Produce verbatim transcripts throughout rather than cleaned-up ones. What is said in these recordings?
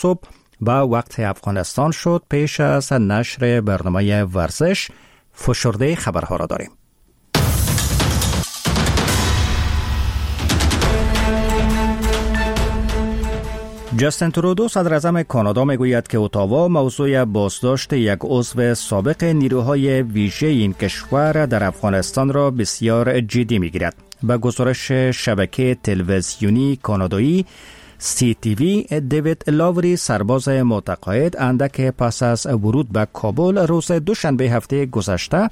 صبح با وقت افغانستان شد. پیش از نشر برنامه ورزش فشرده خبرها را داریم. جاستین ترودو صدر اعظم کانادا میگوید که اتاوا موضوع بازداشت یک عضو سابق نیروهای ویژه این کشور در افغانستان را بسیار جدی میگیرد. به گزارش شبکه تلویزیونی کانادایی سی تی وی، دیوید لاوری سرباز متقاعد اندک پس از ورود به کابل روز دوشنبه هفته گذشته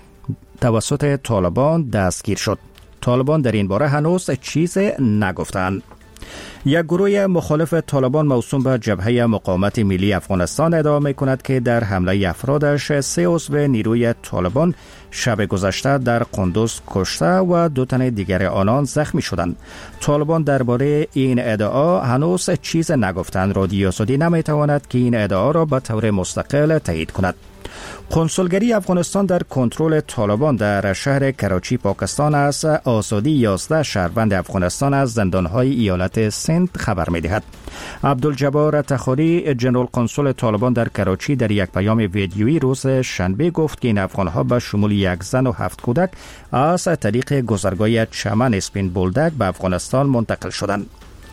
توسط طالبان دستگیر شد. طالبان در این باره هنوز چیز نگفتند. یک گروه مخالف طالبان موسوم به جبهه مقاومت ملی افغانستان ادعا می‌کند که در حمله افرادش سه عضو نیروی طالبان شب گذشته در قندوز کشته و دو تن دیگر آنان زخمی شدند. طالبان درباره این ادعا هنوز چیز نگفتند. رادیو آزادی نمی‌تواند که این ادعا را به طور مستقل تایید کند. کنسولگری افغانستان در کنترل طالبان در شهر کراچی پاکستان از آزادی یازده شهروند افغانستان از زندانهای ایالت سند خبر می‌دهد. عبدالجبار تخاری، جنرال کنسول طالبان در کراچی، در یک پیام ویدیویی روز شنبه گفت که این افغانها به شمول یک زن و هفت کودک از طریق گذرگاه چمن اسپین بولدک به افغانستان منتقل شدند.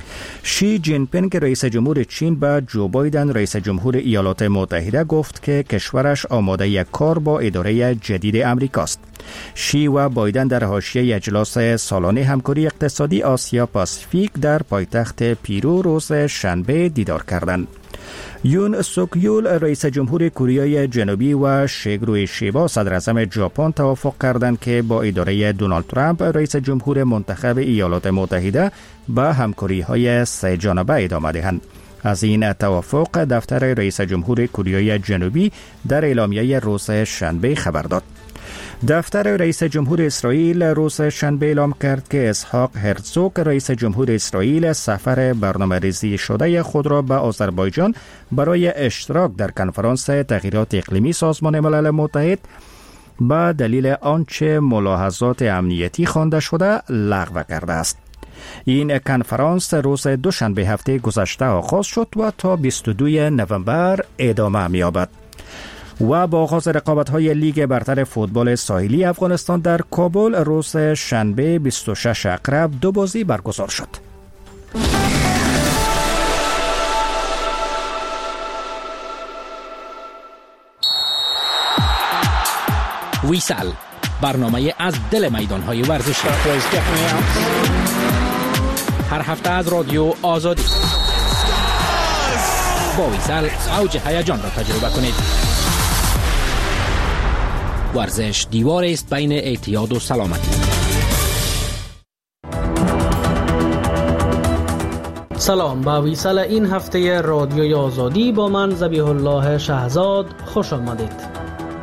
شی جین پینگ رئیس جمهور چین به جو بایدن رئیس جمهور ایالات متحده گفت که کشورش آماده یک کار با اداره جدید امریکاست. شی و بایدن در حاشیه اجلاس سالانه همکاری اقتصادی آسیا پاسیفیک در پایتخت پیرو روز شنبه دیدار کردند. یون سوک یول رئیس جمهور کره جنوبی و شیگرو شیبا صدر اعظم ژاپن توافق کردند که با اداره دونالد ترامپ رئیس جمهور منتخب ایالات متحده به همکاری‌های سه جانبه ادامه دهند. از این توافق دفتر رئیس جمهور کره جنوبی در اعلامیه روز شنبه خبر داد. دفتر رئیس جمهور اسرائیل روز شنبه اعلام کرد که اسحاق هرزوگ رئیس جمهور اسرائیل سفر برنامه‌ریزی شده خود را به آذربایجان برای اشتراک در کنفرانس تغییرات اقلیمی سازمان ملل متحد به دلیل آنچه ملاحظات امنیتی خوانده شده لغو کرده است. این کنفرانس روز دوشنبه هفته گذشته آغاز شد و تا بیست و دوم نوامبر ادامه می‌یابد. و با آغاز رقابت‌های لیگ برتر فوتبال ساحلی افغانستان در کابل روز شنبه بیست و شش اکتبر دو بازی برگزار شد. ویسال، برنامه از دل میدان‌های ورزشی، هر هفته از رادیو آزادی. با ویسال اوج هیجان را تجربه کنید. ورزش دیوار است بین اعتیاد و سلامتی. سلام، با ویسال این هفته رادیوی آزادی با من ذبیح الله شهزاد خوش آمدید.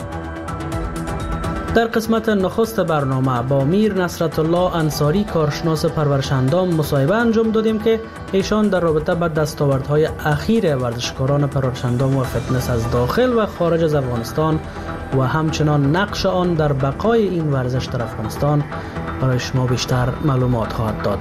در قسمت نخست برنامه با میر نصرت الله انصاری کارشناس پرورش‌اندام مصاحبه انجام دادیم که ایشان در رابطه با دستاوردهای اخیر ورزشکاران پرورش‌اندام و فتنس از داخل و خارج از افغانستان و همچنان نقش آن در بقای این ورزش در افغانستان برای شما بیشتر معلومات خواهد داد.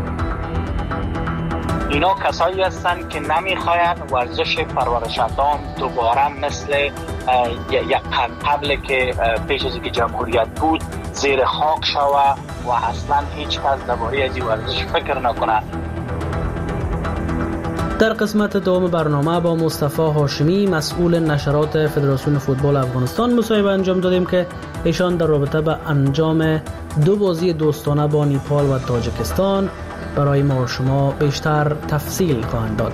اینا کسایی هستند که نمیخواید ورزش پرورش‌اندام دوباره مثل یک قبل که پیش از اینکه جمهوریت بود زیر خاک شود و اصلا هیچ کس درباره از این ورزش فکر نکنه. در قسمت دوم برنامه با مصطفی هاشمی مسئول نشرات فدراسیون فوتبال افغانستان مصاحبه انجام دادیم که ایشان در رابطه با انجام دو بازی دوستانه با نیپال و تاجیکستان برای ما و شما بیشتر تفصیل خواهند داد.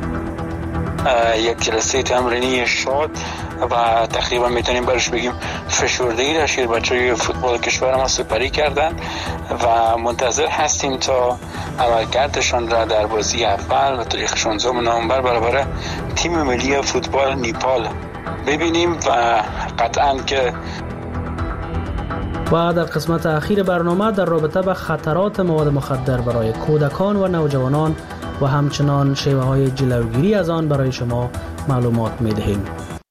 یک جلسه تمرینی شاد و تقریبا میتونیم برش بگیم فشردگی در شیر بچه‌های فوتبال کشور ما سپری کردن و منتظر هستیم تا عملکردشان را در بازی اول و تاریخ شانزده نوامبر برابر تیم ملی فوتبال نیپال ببینیم و قطعاً که و در قسمت اخیر برنامه در رابطه با خطرات مواد مخدر برای کودکان و نوجوانان و همچنان شیوه های جلوگیری از آن برای شما معلومات می‌دهیم.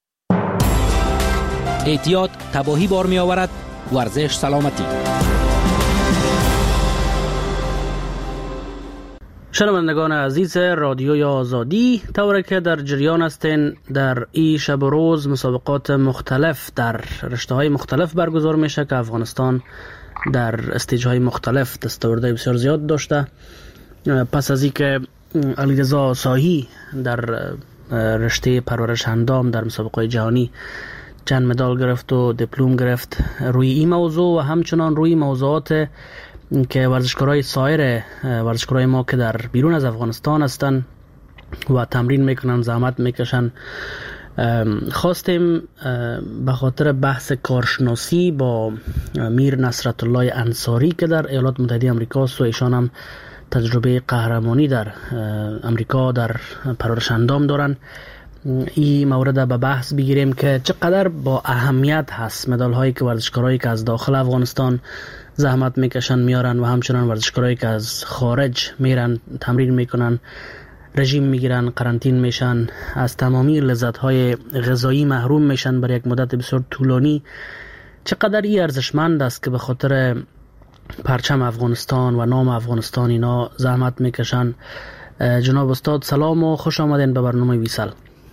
اعتیاد تباهی بار می آورد، ورزش سلامتی. شنوندگان عزیز رادیوی آزادی، طوری که در جریان هستین در این شب و روز مسابقات مختلف در رشته های مختلف برگزار میشه که افغانستان در استیج های مختلف دستاوردهای بسیار زیاد داشته. پس از اینکه علیرضا ساهی در رشته پرورش اندام در مسابقات جهانی چند مدال گرفت و دیپلم گرفت روی این موضوع و همچنان روی موضوعات که ورزشکارای سایر ورزشکارای ما که در بیرون از افغانستان هستن و تمرین میکنن، زحمت میکشن، خواستیم به خاطر بحث کارشناسی با میر نصرت الله انصاری که در ایالات متحده آمریکا است و ایشان هم تجربه قهرمانی در امریکا در پرورش اندام دارن، این مورد به بحث بگیریم که چقدر با اهمیت هست مدال هایی که ورزشکارایی که از داخل افغانستان زحمت میکشن میارن و همچنان ورزشکارایی که از خارج میرن تمرین میکنن، رژیم میگیرن، قرنطین میشن، از تمامی لذت های غذایی محروم میشن برای یک مدت بسیار طولانی. چقدر این ارزشمند است که به خاطر پرچم افغانستان و نام افغانستان اینا زحمت میکشن. جناب استاد سلام و خوش آمدین به برنامه ویسل.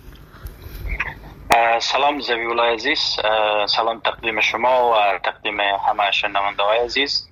سلام زبیولای عزیز، سلام تقدیم شما و تقدیم همه شنونده‌های عزیز.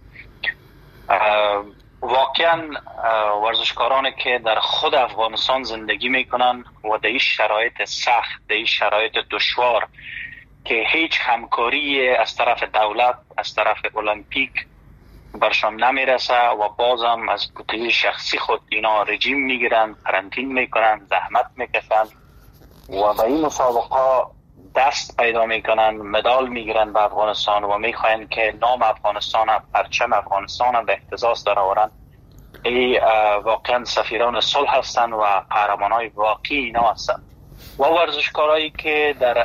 واقعا ورزشکارانی که در خود افغانستان زندگی میکنن و در این شرایط سخت، در این شرایط دشوار که هیچ همکاری از طرف دولت، از طرف المپیک برشان نمیرسه و بازم از بودجه شخصی خود اینا رژیم میگیرن، قرنطین میکنن، زحمت میکشن و به این مسابقه دست پیدا میکنن، مدال میگیرن به افغانستان و میخواین که نام افغانستان، پرچم افغانستان به اهتزاز درآورن. ای واقعا سفیران صلح هستن و قهرمانای واقعی اینا هستن و ورزشکارایی که در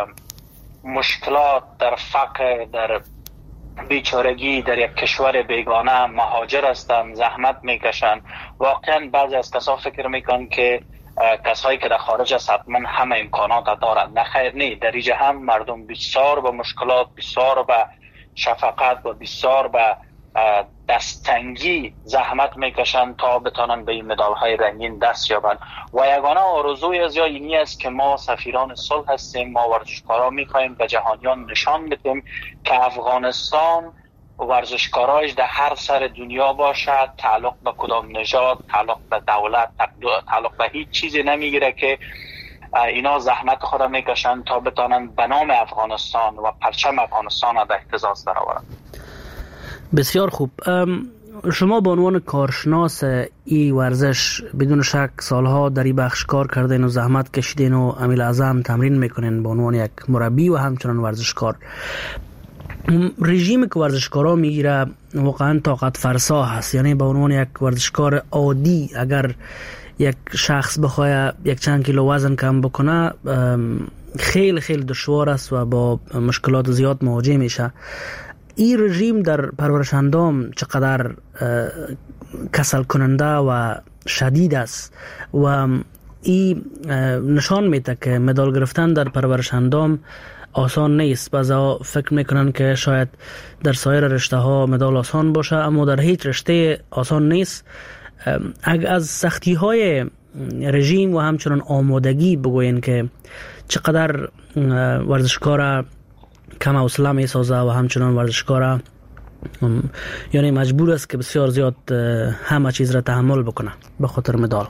مشکلات، در فقر، در بیچارگی در یک کشور بیگانه مهاجر هستن، زحمت میکشن. واقعا بعضی از کسا فکر میکنن که کسایی که در خارج است حتما همه امکانات دارند. نه خیر، نه، در اینجا هم مردم بسیار به مشکلات، بسیار به شفقت و بسیار به دستتنگی زحمت میکشن تا بتانن به این مدال های رنگین دست یابن و یگانه آرزوی از اینی است که ما سفیران صلح هستیم، ما ورزشکارا میخوایم به جهانیان نشان بدیم که افغانستان ورزشکاراش در هر سر دنیا باشد، تعلق به کدام نژاد، تعلق به دولت، تعلق به هیچ چیزی نمیگیره، که اینا زحمت خود میکشن تا بتانن به نام افغانستان و پرچم افغانستان به اهتزاز درآورن. بسیار خوب. شما به عنوان کارشناس ای ورزش بدون شک سالها در این بخش کار کردین و زحمت کشیدین و عمیل اعظم تمرین میکنین به عنوان یک مربی و همچنان ورزشکار. رژیم که ورزشکارا میگیره واقعا طاقت فرسا هست، یعنی به عنوان یک ورزشکار عادی اگر یک شخص بخواه یک چند کیلو وزن کم بکنه خیلی خیلی دشوار است و با مشکلات زیاد مواجه میشه. این رژیم در پرورش اندام چقدر کسل کننده و شدید است و این نشان میده که مدال گرفتن در پرورش اندام آسان نیست. بعضا فکر میکنن که شاید در سایر رشته ها مدال آسان باشه، اما در هیچ رشته آسان نیست. اگر از سختی های رژیم و همچنان آمادگی بگوین که چقدر ورزشکار کم حوصله می سازه و همچنان ورزشکار یعنی مجبور است که بسیار زیاد همه چیز را تحمل بکنه به خاطر مدال.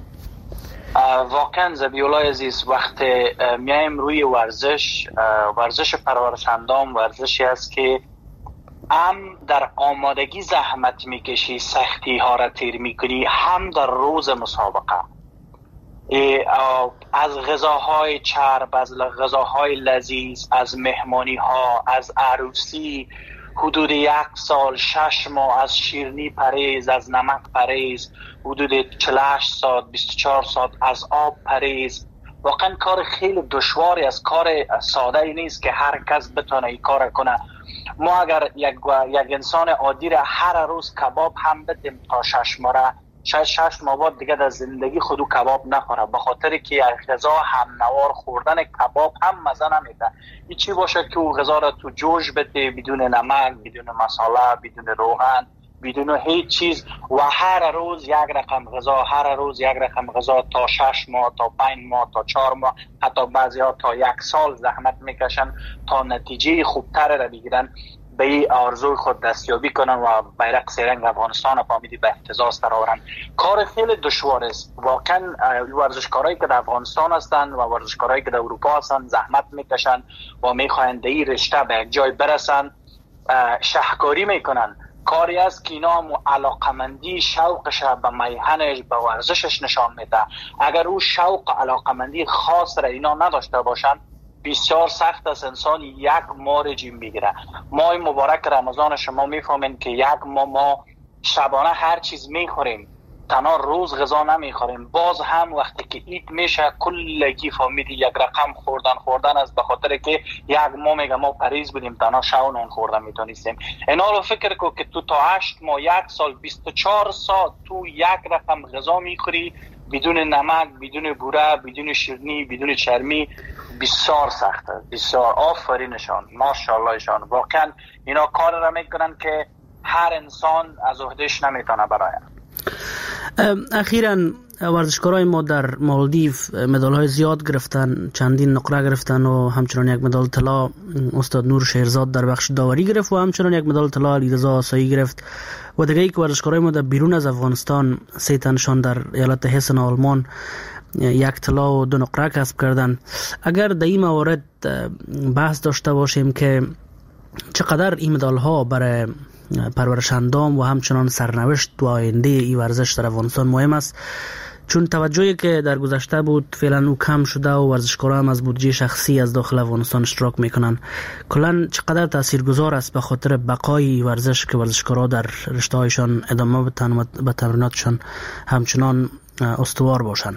واقعا زبیولای عزیز، وقتی میایم روی ورزش، ورزش پرورش اندام ورزشی است که هم در آمادگی زحمت میکشی، سختی ها را تیر میکنی، هم در روز مسابقه از غذاهای چرب، از غذاهای لذیذ، از مهمانی ها، از عروسی، حدود یک سال شش ماه از شیرینی پرهیز، از نمک پرهیز، حدود چهل و هشت ساعت بیست و چهار ساعت از آب پرهیز. واقعا کار خیلی دشواری است، کار ساده ای نیست که هر کس بتونه این کار کنه. ما اگر یک, یک انسان عادی را هر روز کباب هم بدیم تا شش ماه را، شاید شش ماه بعد دیگه در زندگی خودو کباب نخوره، به خاطر که یک غذا هم نوار خوردن کباب هم مزه نمیده. این چی باشه که او غذا را تو جوش بده بدون نمک، بدون مساله، بدون روغن، بدون هیچ چیز و هر روز یک رقم غذا، هر روز یک رقم غذا تا شش ماه، تا پنج ماه، تا چهار ماه، حتی بعضی ها تا یک سال زحمت میکشن تا نتیجه خوبتر را بگیرن، به این آرزوی خود دستیابی کنن و بیرق سرنگ افغانستان فامیدی به اهتزاز درآورن. کار خیلی دشوار است. واقعا ورزشکارایی که در افغانستان هستند و ورزشکارایی که در اروپا هستند زحمت میکشن و میخواهند در این رشته به یک جای برسن، شهکاری میکنن. کاری است که اینا هم علاقمندی شوقش به میهنش به ورزشش نشان میده. اگر او شوق علاقمندی خاص را اینا نداشته باشن، بسیار سخت است انسان یک ماه رژیم بگیره. ماه مبارک رمضان شما میفهمین که یک ماه ما شبانه هر چیز میخوریم، تنها روز غذا نمیخوریم. باز هم وقتی که عید میشه کلگی فامیلی یک رقم خوردن خوردن است، به خاطر که یک ماه میگه ما پریز بودیم تنها شو نان خوردن میتونستیم. اینا رو فکر کو که تو تا هشت ماه یک سال بیست و چهار ساعت تو یک رقم غذا میخوری بدون نمک، بدون بوره، بدون شیرینی، بدون چرمی. بسیار سخته، بسیار. آفرینشان، ماشاءاللهشان. واقعا اینا کار را میکنن که هر انسان از عهدهش نمیتونه براید. اخیراً ورزشکارای ما در مالدیو مدال های زیاد گرفتن، چندین نقره گرفتن و همچنان یک مدال طلا استاد نور شیرزاد در بخش داوری گرفت و همچنان یک مدال طلا علیرضا آسایی گرفت. و دیگه ای که ورزشکارای ما در بیرون از افغانستان سه تنشان در ایالت هسن آلمان یک طلا و دو نقره کسب کردن. اگر در این موارد بحث داشته باشیم که چقدر این مدال ها برای پرورش اندام و همچنان سرنوشت و آینده ای ورزش در افغانستان مهم است، چون توجهی که در گذشته بود فعلا او کم شده و ورزشکاران هم از بودجه شخصی از داخل افغانستان اشتراک میکنن. کلا چقدر تاثیرگذار است به خاطر بقای ورزش که ورزشکاران در رشته هایشان ادامه بدن به تمریناتشان همچنان استوار باشن؟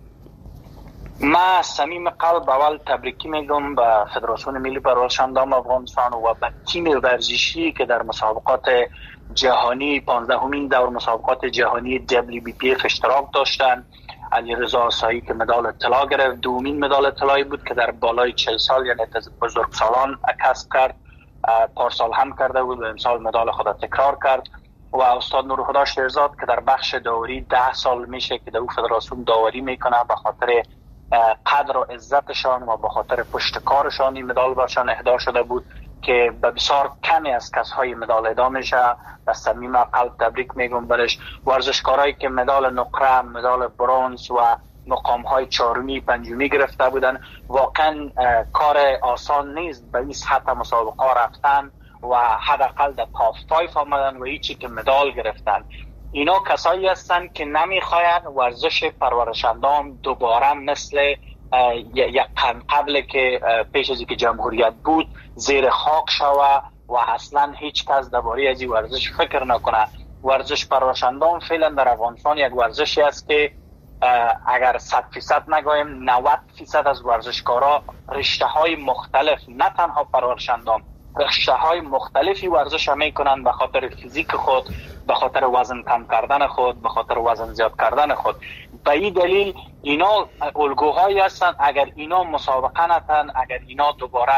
ما صمیم قلب اول تبریکی میگم به فدراسیون ملی پرورش اندام افغانستان و به تیم ورزشی که در مسابقات جهانی پانزدهمین دور مسابقات جهانی دبلیو بی پی اف اشتراک داشتن. علیرضا آسایی که مدال طلا گرفت، دومین مدال طلایی بود که در بالای چهل سال یعنی بزرگسالان کسب کرد. پارسال هم کرده بود و امسال مدال خود تکرار کرد. و استاد نورخدا شیرزاد که در بخش داوری ده سال میشه که در او فدراسیون داوری میکنه، به خاطر قدر و عزتشان و به خاطر پشتکارشان این مدال برشان اهدا شده بود که به بسیار کمی از کسهای مدال اهدا میشه. به صمیم قلب تبریک میگم برش. ورزشکارایی که مدال نقره، مدال برنز و مقامهای چهارمی پنجمی گرفته بودن، واقعا کار آسان نیست به این سطح مسابقه رفتن و حداقل در تاپ پنج آمدن و هیچی که مدال گرفتن. اینا کسایی هستن که نمیخواین ورزش پرورش اندام دوباره مثل یک قرن قبل که پیش از اینکه جمهوریت بود زیر خاک شوه و اصلا هیچ کس درباره از این ورزش فکر نکنه. ورزش پرورش اندام فعلا در افغانستان یک ورزشی است که اگر صد فیصد نگویم نود فیصد از ورزشکارا رشته های مختلف، نه تنها پرورش اندام، رشته های مختلفی ورزش میکنن به خاطر فیزیک خود، به خاطر وزن کم کردن خود، به خاطر وزن زیاد کردن خود. به این دلیل اینا الگوهایی هستن. اگر اینا مسابقه نتن، اگر اینا دوباره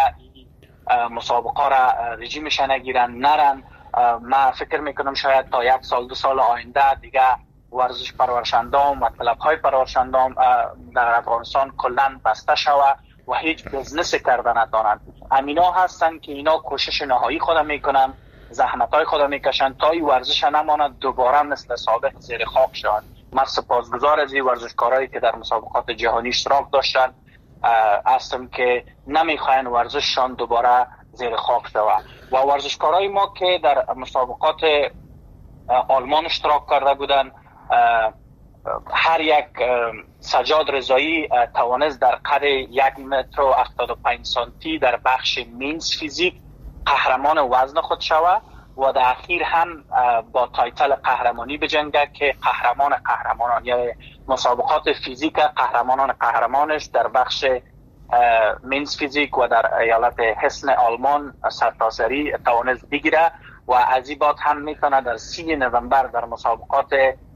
مسابقه را رژیمش نگیرن نرن، من فکر میکنم شاید تا یک سال دو سال آینده دیگه ورزش پرورش اندام و کلاب های پرورش اندام در افغانستان کلا بسته شود و هیچ بزنس کردن ندارن. امینا هستن که اینا کوشش نهایی خود میکنن، زحمت های خود میکشن تا این ورزش نماند دوباره مثل سابق زیر خاک شوند. من سپاسگزار از این ورزشکارایی که در مسابقات جهانی اشتراک داشتن هستم که نمیخواین ورزششان دوباره زیر خاک شود. و ورزشکارای ما که در مسابقات آلمان اشتراک کرده بودن، هر یک سجاد رضایی توانست در قدر یک متر و هفتاد و پنج سانتی در بخش مینز فیزیک قهرمان وزن خود شود و در اخیر هم با تایتل قهرمانی بجنگه که قهرمان قهرمانان، یعنی مسابقات فیزیک قهرمانان قهرمانش در بخش مینز فیزیک و در ایالت هسن آلمان سرتاسری توانست بگیره و از این بعد هم میتونه در سی نوامبر در مسابقات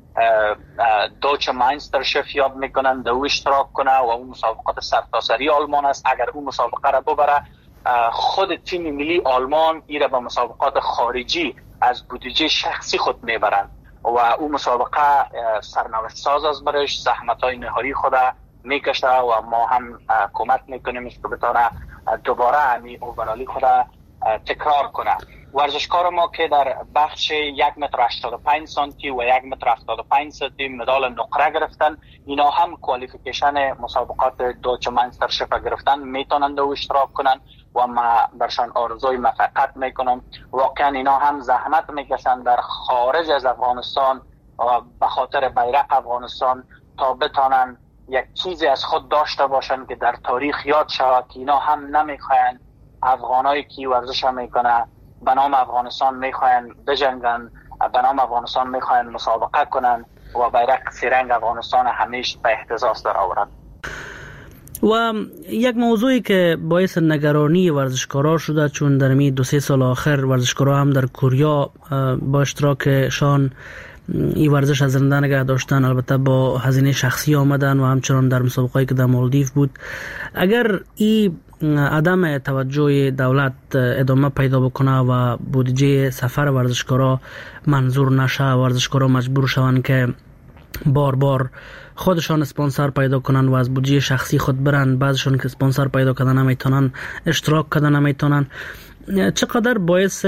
دوچ ماینسترشف یاد میکنن در او اشتراک کنه و اون مسابقات سرتاسری آلمان است. اگر اون مسابقه را ببره خود تیم ملی آلمان ایره به مسابقات خارجی از بودجه شخصی خود میبرند و او مسابقه سرنوشت ساز از برش، زحمت های نهایی خود میکشه و ما هم کمک میکنیم که بتونه دوباره امی اوورالی خود تکرار کنه. ورزشکار ما که در بخش یک متر هشتاد و پنج سانتی و یک متر هفتاد و پنج سانتی مدال نقره گرفتن، اینا هم کوالیفیکیشن مسابقات دوچ منستر شفا گرفتن میتونند و اشتراک کنن و ما برشان آرزوی موفقیت میکنم. واقعا اینا هم زحمت میکشن در خارج از افغانستان به خاطر بیرق افغانستان تا بتانن یک چیزی از خود داشته باشن که در تاریخ یاد شود که اینا هم نمیخواین افغانایی که ورزش میکنه به نام افغانستان میخواین بجنگن، به نام افغانستان میخواین مسابقه کنن و بیرق سیرنگ افغانستان همیشه به اهتزاز در آورند. و یک موضوعی که باعث نگرانی ورزشکارا شده، چون در می دو سه سال آخر ورزشکارا هم در کوریا با اشتراکشان این ورزش از زنده نگه داشتن، البته با هزینه شخصی آمدن و همچنان در مسابقه‌ای که در مالدیو بود. اگر این عدم توجه دولت ادامه پیدا بکنه و بودجه سفر ورزشکارا منظور نشه، ورزشکارا مجبور شوند که بار بار خودشان اسپانسر پیدا کنن و از بودجه شخصی خود برن، بعضشان که اسپانسر پیدا کردن نمیتونن، اشتراک کردن نمیتونن، چقدر باعث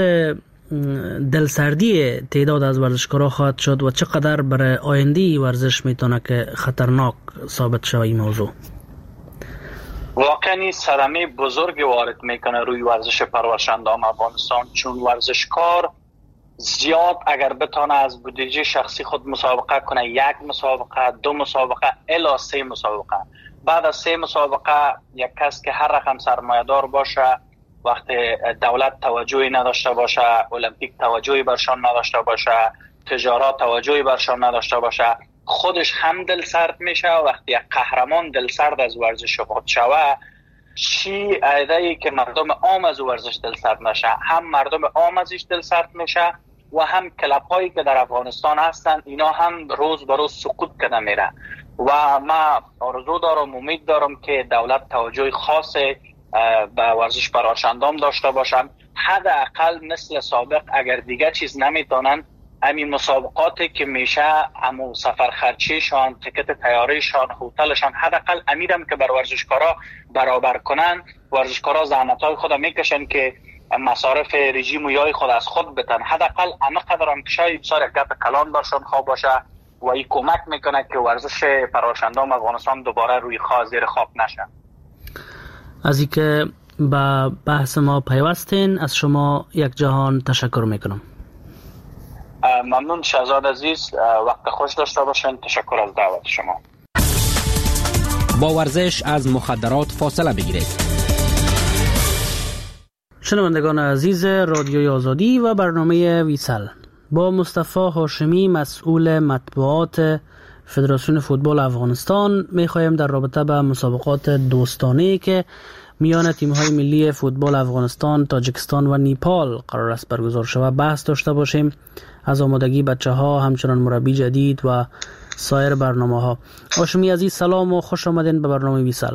دلسردی تعداد از ورزشکارا خواهد شد و چقدر برای آینده ورزش میتونه که خطرناک ثابت شود این موضوع؟ واقعا صدمه بزرگی وارد میکنه روی ورزش پرورشندام افغانستان، چون ورزشکار زیاد اگر بتانه از بودجه شخصی خود مسابقه کنه، یک مسابقه، دو مسابقه الی سه مسابقه، بعد از سه مسابقه یک کس که هر رقم سرمایه‌دار باشه، وقتی دولت توجهی نداشته باشه، المپیک توجهی برشان نداشته باشه، تجارت توجهی برشان نداشته باشه، خودش هم دل سرد میشه. وقتی یک قهرمان دل سرد از ورزش خود شوه، چی ایده‌ای که مردم عام از ورزش دل سرد نشه، هم مردم عام ازش دل سرد میشه و هم کلاب هایی که در افغانستان هستن اینا هم روز به روز سقوط کنه میره. و ما آرزو دارم، امید دارم که دولت توجه خاص به ورزش پرورشندام داشته باشن. حداقل مثل سابق اگر دیگه چیز نمیتونن، همین مسابقاتی که میشه همون سفر خرچیشان، تکت تیاریشان، هتلشان، حداقل امیدم که بر ورزشکارا برابر کنن. ورزشکارا زحمت‌های خود میکشن که مصارف رژیم و یای خود از خود بتن، حداقل همه قدرم که شاید بسیار یک گپ کلان برشان خواب باشه و این کمک میکنه که ورزش پرورشندام افغانستان دوباره روی خاک زیر خاک نشه. از اینکه به بحث ما پیوستین، از شما یک جهان تشکر میکنم. ممنون شهزاد عزیز، وقت خوش داشته باشین. تشکر از دعوت شما. با ورزش از مخدرات فاصله بگیرید. شنوندگان عزیز رادیوی آزادی و برنامه ویسل، با مصطفی هاشمی مسئول مطبوعات فدراسیون فوتبال افغانستان میخوایم در رابطه با مسابقات دوستانه‌ای که میان تیم‌های ملی فوتبال افغانستان، تاجیکستان و نیپال قرار است برگزار شود بحث داشته باشیم، از آمادگی بچه‌ها، همچنان مربی جدید و سایر برنامه‌ها. هاشمی عزیز سلام و خوش آمدین به برنامه ویسل.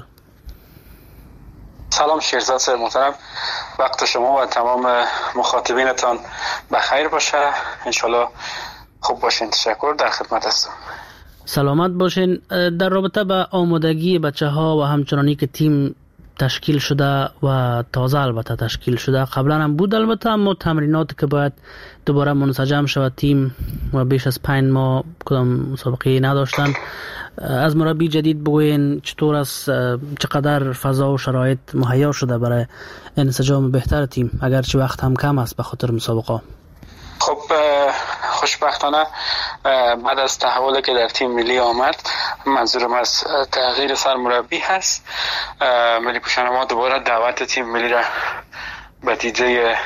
سلام شیرزاد صاحب محترم، وقت شما و تمام مخاطبینتان بخیر باشه، انشالله خوب باشین. تشکر، در خدمت هستم. سلامت باشین. در رابطه با آمادگی بچه‌ها و همچنانی که تیم تشکیل شده و تازه البته تشکیل شده، قبلا هم بود البته، اما تمریناتی که باید دوباره منسجم شود تیم و بیش از پنج ماه کدام مسابقه نداشتن، از مربی جدید بگوین چطور است، چقدر فضا و شرایط مهیا شده برای انسجام بهتر تیم، اگرچه وقت هم کم است به خاطر مسابقه؟ خب خوشبختانه بعد از تحولی که در تیم ملی آمد، منظورم از تغییر سرمربی هست، ملی پوشان ما دوباره دعوت تیم ملی را به دیده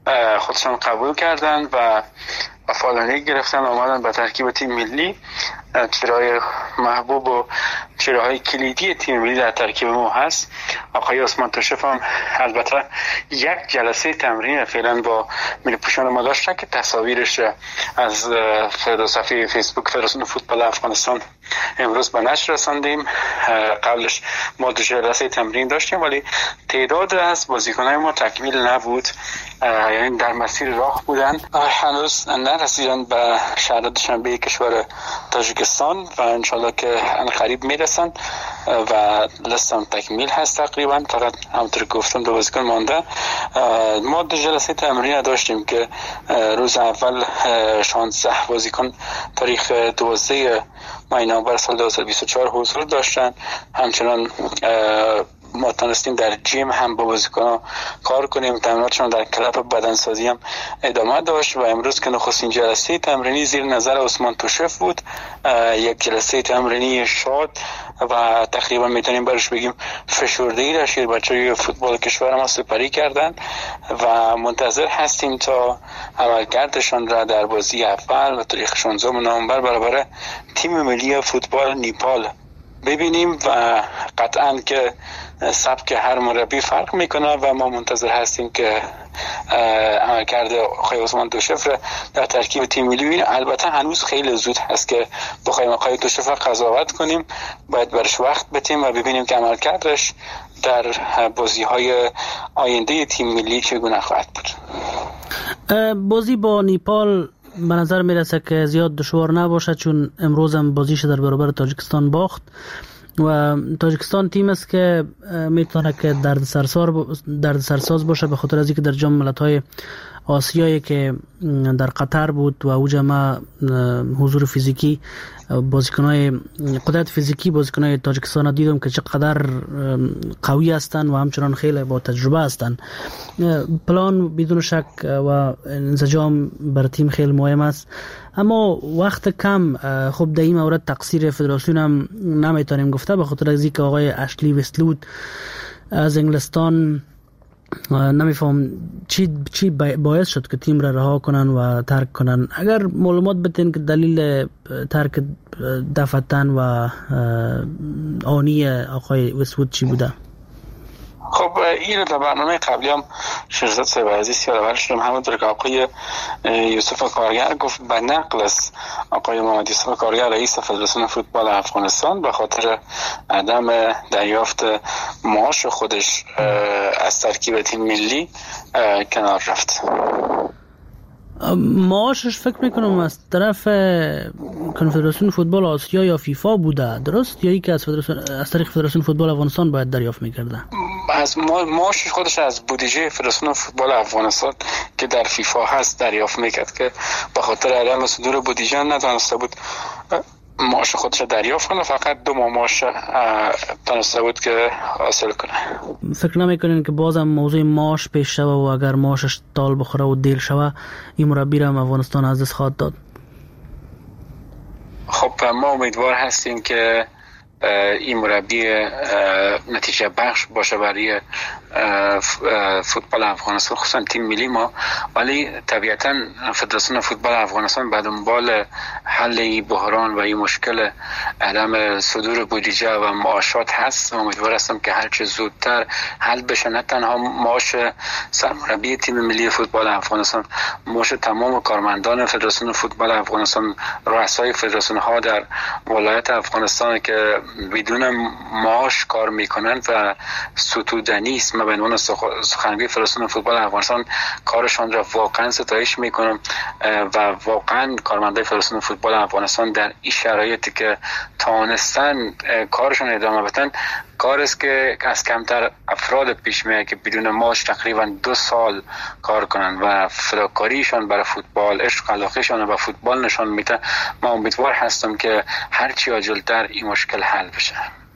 خودشان قبول کردن و فعالیت گرفتن، آمدن به ترکیب تیم ملی چهره‌های محبوب و چهره‌های کلیدی تیم ملی در ترکیب ما هست. آقای عثمان توشف هم البته یک جلسه تمرین فعلا با ملی پوشان ما داشتن که تصاویرش از صفحه فیسبوک فدراسیون فوتبال افغانستان امروز به نشر رساندیم. قبلش ما دو جلسه تمرین داشتیم ولی تعداد از بازیکنان ما تکمیل نبود، یعنی در مسیر راه بودن، هنوز نرسیدن به شهر دوشنبه کشور تاجیکستان و انشالله که قریب میرسن و لستم تکمیل هست. تقریبا فقط همونطور گفتم دو بازیکن مانده. ما دو جلسه تمرین داشتیم که روز اول شانزده بازیکن تاریخ دوازده ماه نوامبر سال دو هزار و بیست و چهار حضور داشتن. همچنان ما تونستیم در جیم هم با بازیکن‌ها کار کنیم، تمریناتشون در کلاب بدنسازی هم ادامه داشت و امروز که نخستین جلسه تمرینی زیر نظر عثمان توشف بود، یک جلسه تمرینی شاد و تقریبا میتونیم برش بگیم فشرده‌ای داشت. بچه‌های فوتبال کشور ما سپری کردن و منتظر هستیم تا عملکردشان را در بازی اول و تاریخ شانزده نوامبر برابر تیم ملی فوتبال نیپال ببینیم و قطعاً که سبک هر مربی فرق میکنه و ما منتظر هستیم که عملکرد آقای عثمان توشف در ترکیب تیم ملی ببینیم. البته هنوز خیلی زود هست که بخوایم آقای توشف قضاوت کنیم، باید برش وقت بدیم و ببینیم که عملکردش در بازی‌های آینده تیم ملی چگونه خواهد بود. بازی با نیپال به نظر میرسه که زیاد دشوار نباشه، چون امروز هم بازیش در برابر تاجیکستان باخت و تاجیکستان تیم است که میتونه که درد سرسار درد سرساز باشه به خاطر از اینکه در جام ملت‌های آسیایی که در قطر بود و اوجا ما حضور فیزیکی بازیکن‌های قدرت فیزیکی بازیکن‌های تاجیکستان دیدم که چقدر قوی هستند و همچنان خیلی با تجربه هستند. پلان بدون شک و انسجام بر تیم خیلی مهم است، اما وقت کم. خب در این مورد تقصیر فدراسیون هم نمیتونیم گفته به خاطر از اینکه آقای اشلی وستلود از انگلستان نمیفهم چی چی باعث شد که تیم را رها کنن و ترک کنن. اگر معلومات بدین که دلیل ترک دفتن و آنی آقای وستلود چی بوده؟ خب این در برنامه قبلی هم شرزاد صاحب عزیز یادآور شدم، همونطور که آقای یوسف کارگر گفت به نقل از آقای محمد یوسف کارگر رئیس فدراسیون فوتبال افغانستان به خاطر عدم دریافت معاش خودش از ترکیب تیم ملی کنار رفت. معاشش فکر میکنم از طرف کنفدراسیون فوتبال آسیا یا فیفا بوده، درست؟ یا ای که از فدراسیون از طریق فدراسیون فوتبال افغانستان باید دریافت میکرده؟ از معاشش خودش از بودجه فدراسیون فوتبال افغانستان که در فیفا هست دریافت میکرد که به خاطر عدم صدور بودجه نتونسته بود معاش خودش دریافت کنه، فقط دو ماه معاش تونسته بود که حاصل کنه. فکر نمیکنین که بازم موضوع معاش پیش شوه و اگر معاشش تال بخوره و دیر شوه این مربی را افغانستان از دست خواهد داد؟ خب ما امیدوار هستیم که این مربی نتیجه بخش باشه برای فوتبال افغانستان خصوصا تیم ملی ما، ولی طبیعتا فدراسیون فوتبال افغانستان به دنبال حل بحران و این مشکل عدم صدور بودجه و معاشات هست. امیدوار هستم که هر چه زودتر حل بشه، نه تنها معاش سرمربی تیم ملی فوتبال افغانستان، معاش تمام کارمندان فدراسیون فوتبال افغانستان، رؤسای فدراسیون ها در ولایت افغانستان که بدون معاش کار میکنن و ستودنی است. من به عنوان سخنگوی فدراسیون فوتبال افغانستان کارشان را واقعا ستایش میکنم و واقعا کارمندای فدراسیون فوتبال افغانستان در این شرایطی که تانستن کارشون ادامه بدن، کار است که از کمتر افراد پیش میاد که بدون معاش تقریبا دو سال کار کنن و فداکاریشان برای فوتبال، عشق علاقهشان به فوتبال نشان میده. من امیدوار هستم که هر چی عاجل‌تر این مشکل حل بشه.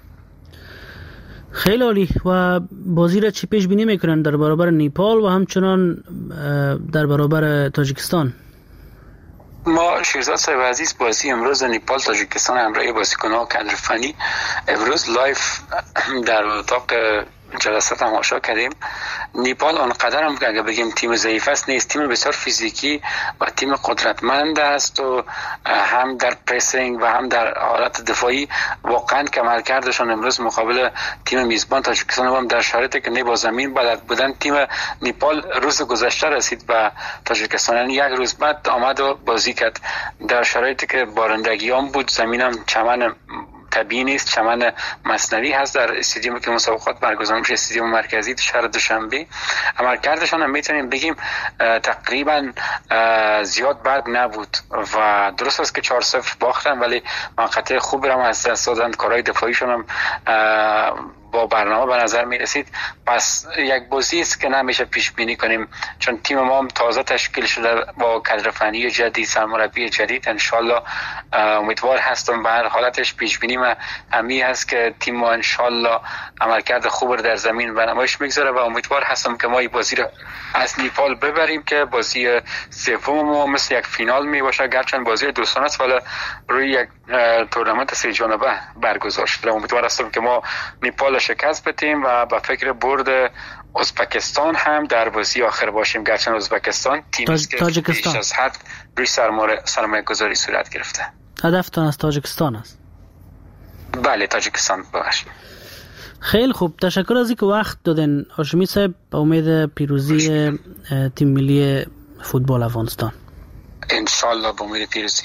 خیلی عالی. و بازی را چی پیش بینی میکنن در برابر نیپال و همچنان در برابر تاجیکستان؟ ما شیرزاد صاحب عزیز بازی امروز نیپال تاجیکستان همراه بازیکن‌ها کادر فنی امروز لایف در اتاق جلسه تماشا کردیم، نیپال آنقدر هم که اگه بگیم تیم ضعیف است نیست، تیم بسیار فیزیکی و تیم قدرتمند است و هم در پرسینگ و هم در حالت دفاعی واقعا عملکردشان امروز مقابل تیم میزبان تاجیکستان هم در شرایطی که نه با زمین بلد بودن، تیم نیپال روز گذشته رسید و تاجیکستان یعنی یک روز بعد آمد و بازی کرد در شرایطی که بارندگی هم بود، زمین هم چمن طبیعی نیست، چمن مصنوعی هست در استادیومی که مسابقات برگزار میشه، استادیوم مرکزی شهر دوشنبه. عملکردشان هم میتونیم بگیم تقریبا زیاد بد نبود و درست است که چهار صفر باختن ولی موقعیت خوبی هم از دست دادن، کارهای دفاعیشون هم با برنامه به نظر می رسید. پس یک بازی است که نمیشه پیش بینی کنیم چون تیم ما هم تازه تشکیل شده با کادر فنی جدید، سرمربی جدید. ان شاء الله امیدوار هستم به هر حالتش پیش بینی ما همین است که تیم ما ان شاء الله عملکرد خوب رو در زمین به نمایش میگذاره و امیدوار هستم که ما این بازی رو از نیپال ببریم که بازی سوم ما مثل یک فینال می باشه، گرچند بازی دوستانه است ولی روی یک تورنمنت سه جانبه برگزار شده. امیدوار هستم که ما نیپال شکست بدیم و به فکر برد ازبکستان هم در بازی آخر باشیم، گرچند ازبکستان تیمی است که بیش از حد روی سرمایه گذاری صورت گرفته. هدفتان از تاجیکستان است؟ بله تاجیکستان باشه. خیلی خوب، تشکر از اینکه وقت دادین هاشمی صاحب. به امید پیروزی تیم ملی فوتبال افغانستان ان شاء الله. به امید پیروزی.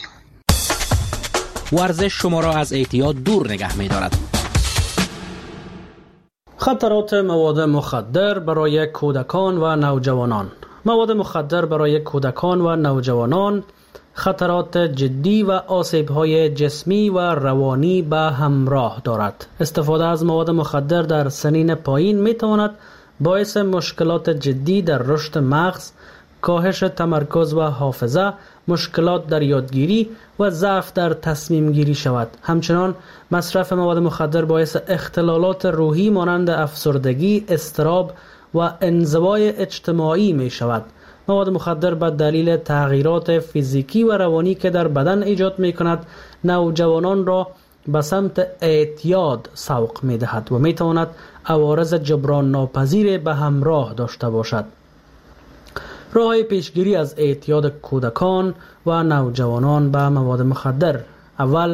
ورزش شما را از اعتیاد دور نگه می‌دارد. خطرات مواد مخدر برای کودکان و نوجوانان. مواد مخدر برای کودکان و نوجوانان خطرات جدی و آسیب‌های جسمی و روانی به همراه دارد. استفاده از مواد مخدر در سنین پایین می‌تواند باعث مشکلات جدی در رشد مغز، کاهش تمرکز و حافظه، مشکلات در یادگیری و ضعف در تصمیم گیری شود. همچنان مصرف مواد مخدر باعث اختلالات روحی مانند افسردگی، اضطراب و انزوای اجتماعی می شود. مواد مخدر به دلیل تغییرات فیزیکی و روانی که در بدن ایجاد می کند نوجوانان را به سمت اعتیاد سوق می دهد و می تواند عوارض جبران ناپذیر به همراه داشته باشد. راه‌های پیشگیری از اعتیاد کودکان و نوجوانان به مواد مخدر: اول،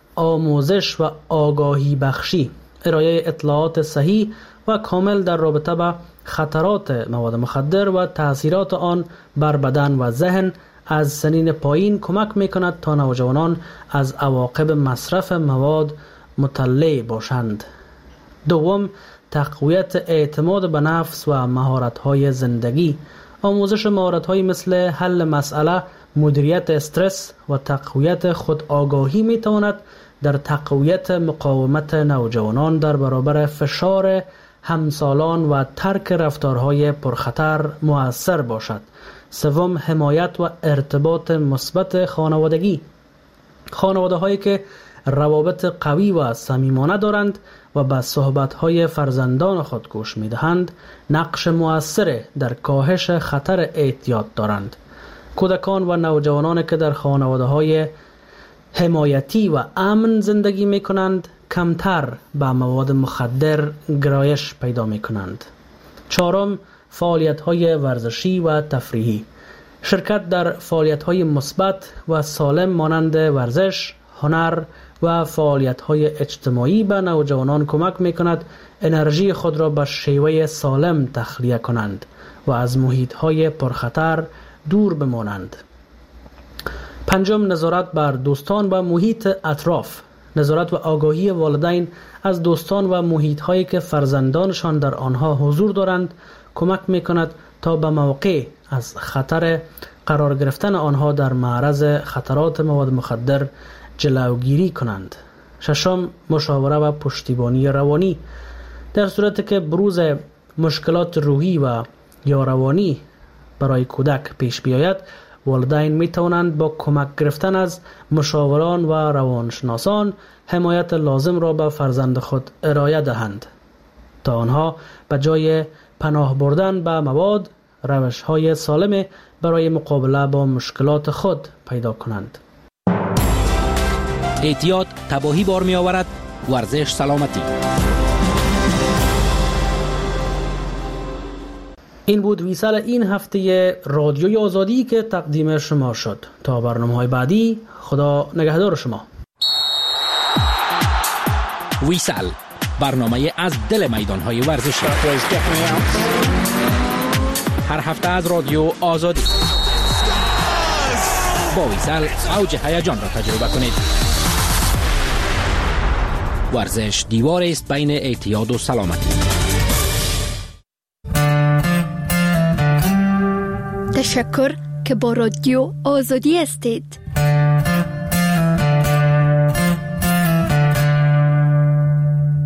آموزش و آگاهی بخشی، ارائه اطلاعات صحیح و کامل در رابطه با خطرات مواد مخدر و تأثیرات آن بر بدن و ذهن از سنین پایین کمک می‌کند تا نوجوانان از عواقب مصرف مواد مطلع باشند. دوم، تقویت اعتماد به نفس و مهارت‌های زندگی، آموزش مهارت‌هایی مثل حل مسئله، مدیریت استرس و تقویت خودآگاهی می‌تواند در تقویت مقاومت نوجوانان در برابر فشار همسالان و ترک رفتارهای پرخطر مؤثر باشد. سوم، حمایت و ارتباط مثبت خانوادگی، خانواده‌هایی که روابط قوی و صمیمانه دارند و به صحبت‌های فرزندان خود گوش می‌دهند، نقش مؤثر در کاهش خطر اعتیاد دارند. کودکان و نوجوانانی که در خانواده‌های حمایتی و امن زندگی می‌کنند کمتر به مواد مخدر گرایش پیدا می‌کنند. چهارم، فعالیت‌های ورزشی و تفریحی، شرکت در فعالیت‌های مثبت و سالم مانند ورزش، هنر و فعالیت‌های اجتماعی به نوجوانان کمک می‌کند انرژی خود را به شیوه سالم تخلیه کنند و از محیط‌های پرخطر دور بمانند. پنجم، نظارت بر دوستان و محیط اطراف، نظارت و آگاهی والدین از دوستان و محیط‌هایی که فرزندانشان در آنها حضور دارند کمک می‌کند تا به موقع از خطر قرار گرفتن آنها در معرض خطرات مواد مخدر جلوگیری کنند. ششم، مشاوره و پشتیبانی روانی، در صورتی که بروز مشکلات روحی و یا روانی برای کودک پیش بیاید، والدین می توانند با کمک گرفتن از مشاوران و روانشناسان حمایت لازم را به فرزند خود ارائه دهند تا آنها به جای پناه بردن به مواد روش‌های سالم برای مقابله با مشکلات خود پیدا کنند. اعتیاد تباهی بار می آورد، ورزش سلامتی. این بود ویسال این هفته رادیوی آزادی که تقدیم شما شد. تا برنامه‌های بعدی، خدا نگهدار شما. ویسال، برنامه از دل میدان‌های ورزشی. هر هفته از رادیو آزادی. با ویسال اوج هیجان را تجربه کنید. ورزش دیواری است بین اعتیاد و سلامتی. تشکر که با رادیو آزادی هستید.